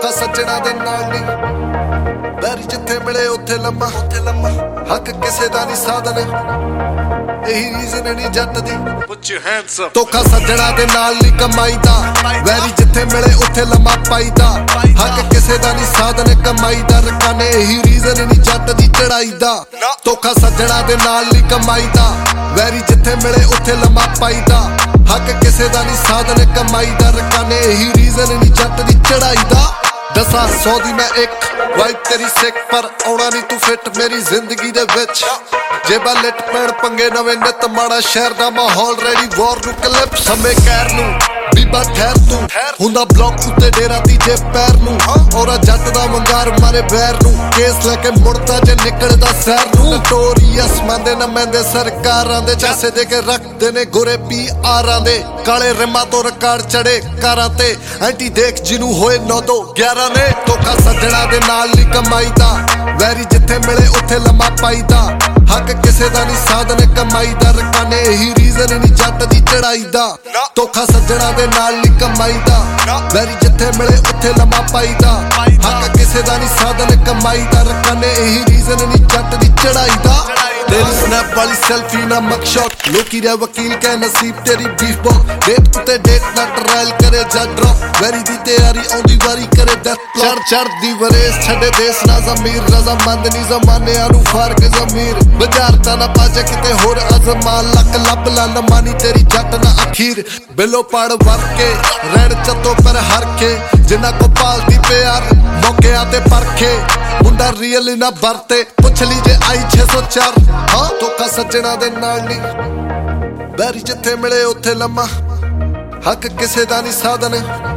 ਧੋਖਾ ਸੱਜਣਾ ਦੇ ਨਾਲ ਨੀ ਵੈਰੀ ਜਿੱਥੇ ਮਿਲੇ ਉੱਥੇ ਲੰਮਾ ਹੱਕ ਕਿਸੇ ਦਾ ਨਹੀਂ ਸਾਧਨ ਇਹੀ ਰੀਜ਼ਨ ਨਹੀਂ ਜੱਟ ਦੀ Put your hands up ਧੋਖਾ ਸੱਜਣਾ ਦੇ ਨਾਲ ਨਹੀਂ ਕਮਾਈ ਦਾ ਵੈਰੀ ਜਿੱਥੇ ਮਿਲੇ ਉੱਥੇ ਲੰਮਾ ਪਾਈਦਾ ਹੱਕ ਕਿਸੇ ਦਾ ਨਹੀਂ ਸਾਧਨ ਕਮਾਈ ਦਾ ਰਕਾਨੇ ਇਹੀ ਰੀਜ਼ਨ ਨਹੀਂ ਜੱਟ ਦੀ ਚੜਾਈ ਦਾ ਧੋਖਾ ਸੱਜਣਾ ਦੇ ਨਾਲ ਨਹੀਂ ਕਮਾਈ ਦਾ ਵੈਰੀ ਜਿੱਥੇ ਮਿਲੇ ਉੱਥੇ ਲੰਮਾ ਪਾਈਦਾ ਹੱਕ ਕਿਸੇ ਦਾ ਨਹੀਂ ਸਾਧਨ ਕਮਾਈ ਦਾ ਰਕਾਨੇ ਇਹੀ ਰੀਜ਼ਨ ਨਹੀਂ ਜੱਟ ਦੀ ਚੜਾਈ ਦਾ ਦਸਾਂ 100 ਦੀ ਮੈਂ ਇੱਕ ਵਾਈਬ ਤੇਰੀ ਸਿੱਖ ਪਰ ਆਉਣਾ ਨਹੀਂ ਤੂੰ ਫਿੱਟ ਮੇਰੀ ਜ਼ਿੰਦਗੀ ਦੇ ਵਿੱਚ ਜੇਬਾਂ ਲਿਟ ਪੈਣ ਪੰਗੇ ਨਵੇਂ ਨਿਤ ਮਾੜਾ ਸ਼ਹਿਰ ਦਾ ਮਾਹੌਲ ਰੈਡੀ ਵਾਰ ਨੂੰ ਕਲਿਪ ਸਮੇਂ ਕਹਿਰ ਨੂੰ ਬੀਬਾ ਠਹਿਰ ਤੂੰ ਹੁੰਦਾ ਬਲੌਕ ਉੱਤੇ ਡੇਰਾ ਤੀਜੇ ਪੈਰ ਨੂੰ ਔਰਾ ਜੱਟ ਦਾ ਵੰਗਾਰ ਮਾਰੇ ਬੈਰ ਨੂੰ ਕੇਸ ਲੈ ਕੇ ਮੁੜਦਾ ਜੇ ਨਿਕਲਦਾ ਸੈਰ ਨੂੰ ਨੋਟੋਰੀਅਸ ਮੰਦੇ ਨਾ ਮੈਂਦੇ ਸਰਕਾਰਾਂ ਦੇ ਚਾਸੇ ਦੇ ਕੇ ਰੱਖਦੇ ਨੇ ਗੋਰੇ PR ਦੇ ਕਾਲੇ ਰਿਮਾਂ ਤੋਂ ਰਿਕਾਰਡ ਚੜੇ ਕਾਰਾਂ ਤੇ ਐਂਟੀ ਦੇਖ ਜਿਹਨੂੰ ਹੋਏ 9-11 ਨੇ ਧੋਖਾ ਸੱਜਣਾ ਦੇ ਨਾਲ ਨਹੀਂ ਕਮਾਈ ਦਾ ਵੈਰੀ ਜਿੱਥੇ ਮਿਲੇ ਉੱਥੇ ਲੰਮਾ ਪਾਈਦਾ ਹੱਕ ਕਿਸੇ ਦਾ ਨਹੀਂ ਸਾਧਨ ਕਮਾਈ ਦਾ ਰਕਾਨੇ ਇਹੀ ਰੀਜ਼ਨ ਨਹੀਂ ਜੱਟ ਦੀ ਚੜਾਈ ਦਾ ਧੋਖਾ ਸੱਜਣਾ ਦੇ ਨਾਲ ਨਹੀਂ ਕਮਾਈ ਦਾ ਵੈਰੀ ਜਿੱਥੇ ਮਿਲੇ ਉੱਥੇ ਲੰਮਾ ਪਾਈਦਾ ਹੱਕ ਕਿਸੇ ਦਾ ਨਹੀਂ ਸਾਧਨ ਕਮਾਈ ਦਾ ਰਕਾਨੇ ਇਹੀ ਰੀਜ਼ਨ ਨਹੀਂ ਜੱਟ ਦੀ ਚੜਾਈ ਦਾ ਤੇਰੀ ਸਨੈਪ ਵਾਲੀ ਸੈਲਫੀ ਨਾ ਮਕਸ਼ਾਟ ਲੋਕੀ ਰੇ ਵਕੀਲ ਕਹਿ ਨਸੀਬ ਤੇਰੀ ਬੀਫ ਬੋਕ ਡੇਟ ਉੱਤੇ ਡੇਟ ਨਾ ਟਰਾਇਲ ਕਰੇ ਜੱਟ ਡ੍ਰੌਪ ਵੈਰੀ ਦੀ ਤਿਆਰੀ ਆਉਂਦੀ ਵਾਰੀ ਕਰੇ ਡੈਥ ਚੜਦੀ ਵਰੇਸ ਛੱਡੇ ਦੇਸ ਨਾ ਜ਼ਮੀਰ ਰਜ਼ਾਮੰਦ ਨਹੀਂ ਜ਼ਮਾਨਿਆਂ ਨੂੰ ਫਰਕ ਜ਼ਮੀਰ ਬਜ਼ਾਰਤਾ ਨਾ ਪਾਜੇ ਕਿਤੇ ਹੋਰ ਅਜ਼ਮਾ ਲੱਕ ਲੱਭ ਲਾ ਲਮਾਨੀ ਤੇਰੀ ਜੱਟ ਨਾ ਅਖੀਰ ਬਿੱਲੋ ਪੜ ਵਰਕੇ ਰੈਣ ਚੱਤੋ ਪਰ ਹਰਕੇ ਜਿੰਨਾ ਕੋ ਪਾਲਦੀ ਪਿਆਰ ਮੌਕਿਆਂ ਤੇ ਪਰਖੇ ਮੁੰਡਾ ਰੀਅਲ ਨਾ ਵਰਤੇ ਪੁੱਛ ਲਈ ਜੇ ਆਈ 604 ਹਾਂ ਧੋਖਾ ਸੱਜਣਾ ਦੇ ਨਾਲ ਨਹੀਂ ਵੈਰੀ ਜਿੱਥੇ ਮਿਲੇ ਉੱਥੇ ਲੰਮਾ ਹੱਕ ਕਿਸੇ ਦਾ ਨਹੀਂ ਸਾਧਨ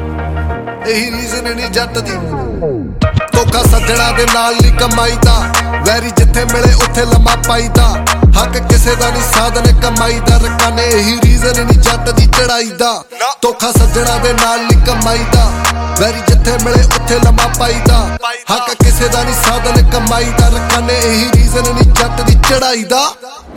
ਇਹੀ ਰੀਜ਼ਨ ਨਹੀਂ ਜੱਟ ਦੀ ਧੋਖਾ ਸੱਜਣਾ ਦੇ ਨਾਲ ਨਹੀਂ ਕਮਾਈ ਦਾ ਵੈਰੀ ਜਿੱਥੇ ਮਿਲੇ ਉੱਥੇ ਲੰਮਾ ਪਾਈਦਾ ਹੱਕ ਕਿਸੇ ਦਾ ਨਹੀਂ ਸਾਧਨ ਕਮਾਈ ਦਾ ਰਕਾਨੇ ਇਹੀ ਰੀਜ਼ਨ ਨਹੀਂ ਜੱਟ ਦੀ ਚੜਾਈ ਦਾ ਧੋਖਾ ਸੱਜਣਾ ਦੇ ਨਾਲ ਨਹੀਂ ਕਮਾਈ ਦਾ ਵੈਰੀ ਜਿੱਥੇ ਮਿਲੇ ਉੱਥੇ ਲੰਮਾ ਪਾਈਦਾ ਹੱਕ ਕਿਸੇ ਦਾ ਨਹੀਂ ਸਾਧਨ ਕਮਾਈ ਦਾ ਰਕਾਨੇ ਇਹੀ ਰੀਜ਼ਨ ਨਹੀਂ ਜੱਟ ਦੀ ਚੜਾਈ ਦਾ